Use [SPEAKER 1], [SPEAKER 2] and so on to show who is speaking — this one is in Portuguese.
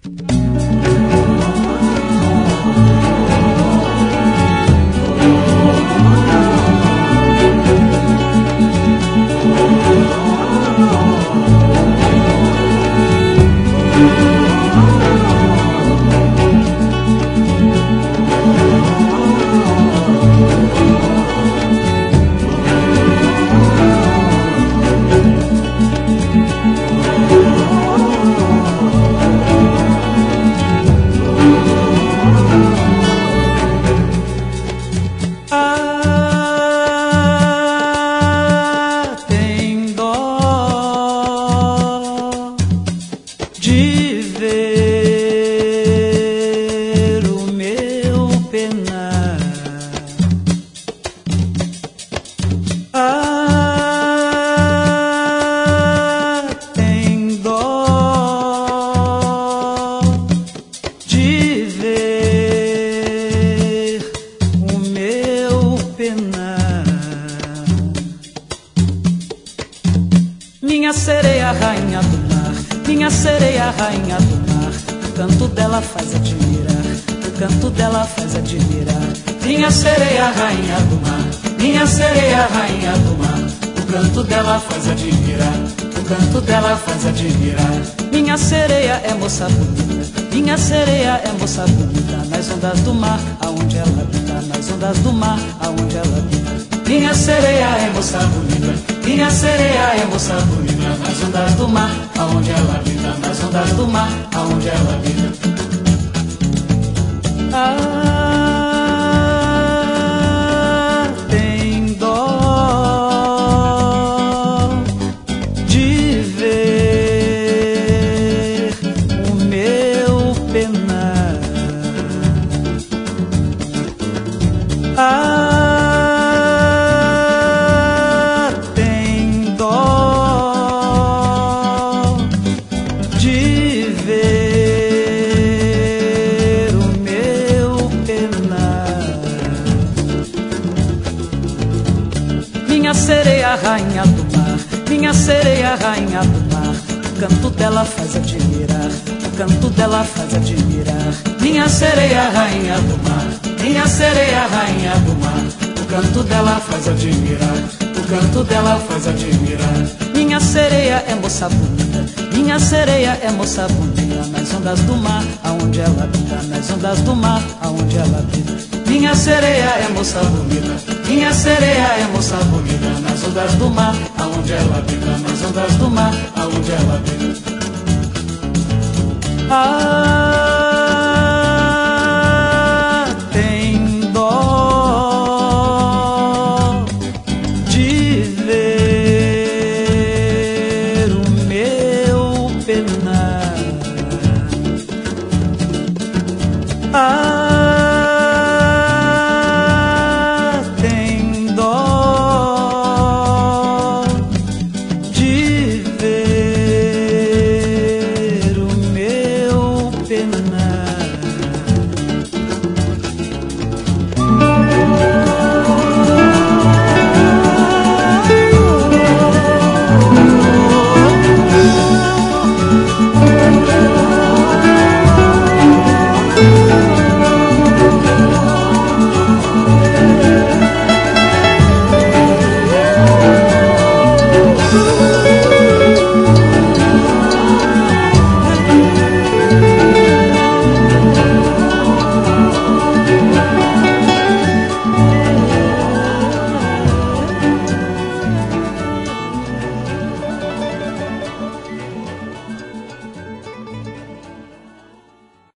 [SPEAKER 1] Minha sereia, rainha do mar, minha sereia, rainha do mar, o canto dela faz admirar, o canto dela faz admirar. Minha sereia, rainha do mar, minha sereia, rainha do mar, o canto dela faz admirar, o canto dela faz admirar. Minha sereia é moça bonita, minha sereia é moça bonita, nas ondas do mar, aonde ela habita, nas ondas do mar, aonde ela habita. Minha sereia é moça bonita, minha sereia é moça bonita, nas ondas do mar, aonde ela habita, nas ondas do mar, aonde ela habita. Tem dó de ver o meu penar. Tem dó de ver o meu penar. Minha sereia, rainha do mar, minha sereia, rainha do mar, o canto dela faz admirar, o canto dela faz admirar. Minha sereia, rainha do mar, minha sereia, rainha do mar, o canto dela faz admirar, o canto dela faz admirar. Minha sereia é moça bonita, minha sereia é moça bonita, nas ondas do mar, aonde ela habita, nas ondas do mar, aonde ela habita. Minha sereia é moça bonita, minha sereia é moça bonita, nas ondas do mar, aonde ela habita, nas ondas do mar, aonde ela habita. Tem dó de ver o meu penar.